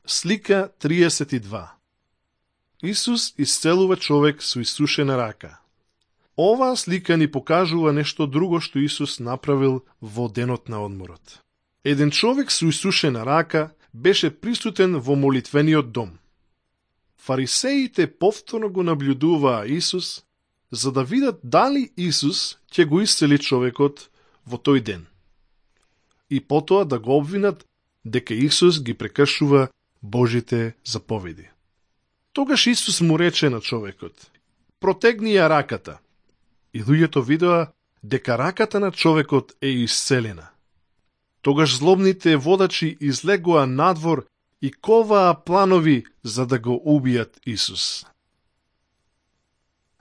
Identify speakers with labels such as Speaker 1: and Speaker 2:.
Speaker 1: Слика 32. Исус исцелува човек со исушена рака. Оваа слика ни покажува нешто друго што Исус направил во денот на одморот. Еден човек со исушена рака беше присутен во молитвениот дом. Фарисеите повторно го наблюдуваа Исус, за да видат дали Исус ќе го исцели човекот во тој ден. И потоа да го обвинат дека Исус ги прекршува Божите заповеди. Тогаш Исус му рече на човекот: протегни ја раката. И луѓето видоа дека раката на човекот е исцелена. Тогаш злобните водачи излегоа надвор и коваа планови за да го убијат Исус.